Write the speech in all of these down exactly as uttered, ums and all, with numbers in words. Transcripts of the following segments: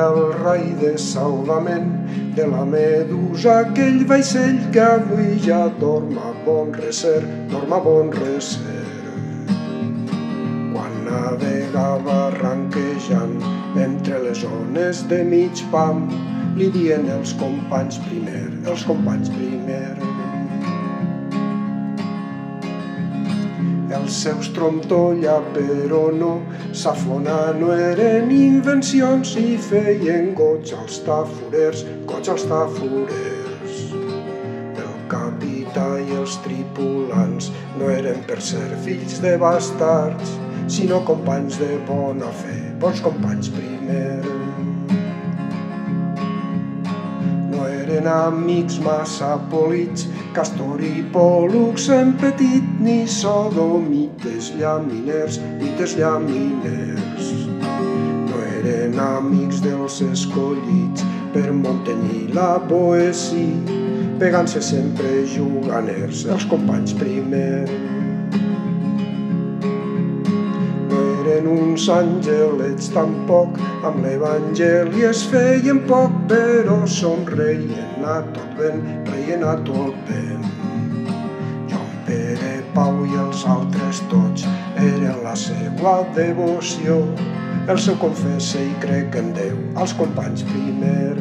era el rai de salvament de la medusa, aquell vaixell que avui ja dorm a bon recer, dorm a bon recer. Quan navegava arranquejant entre les ones de mig pam, li dien els companys primer, els companys primer. Els seus trontolla, però no, s'afonar no eren invencions i feien goig als taforers, goig als taforers. El capità i els tripulants no eren per ser fills de bastards, sinó companys de bona fe, bons companys primer. No eren amics massa polits, Castor i Pòl·lux en petit, ni sodomites llaminers, mites llaminers. No eren amics dels escollits per Montaigne i la Boétie, pegant-se sempre juganers, els companys primer. No eren uns angelets tampoc, amb l'Evangeli es feien poc, però somreien a tot vent, reien a tot vent. Joan Pere Pau i els altres tots eren la seua devoció, el seu confesse i crec en Déu, als companys primer.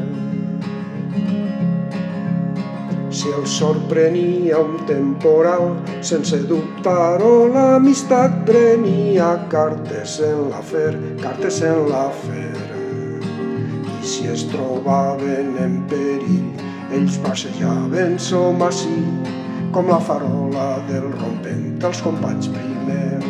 Si els sorprenia un temporal, sense dubtar-ho l'amistat prenia cartes en l'afer, cartes en l'afer. I si es trobaven en perill, ells passejaven som ací, com la farola del rompent, els companys primer.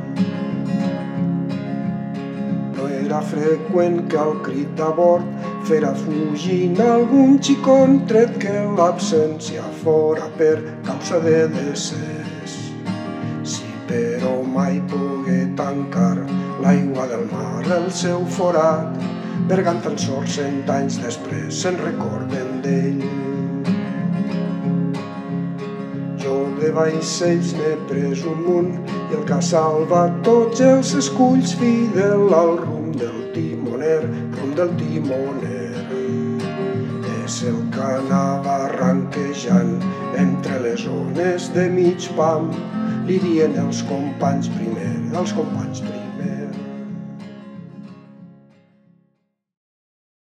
No era freqüent que al crit d'abord fera fugint algun xicon, tret que l'absència fora per causa de decés. Si però mai pogué tancar l'aigua del mar el seu forat, Bergan tan sols cent anys després se'n recorden d'ell. Jo de vaixells n'he pres un munt i el que ha salvat tots els esculls, fidel al rumb del timoner, rumb del timoner. És el que anava arranquejant entre les ones de mig pam, li dien els companys primer, els companys primer.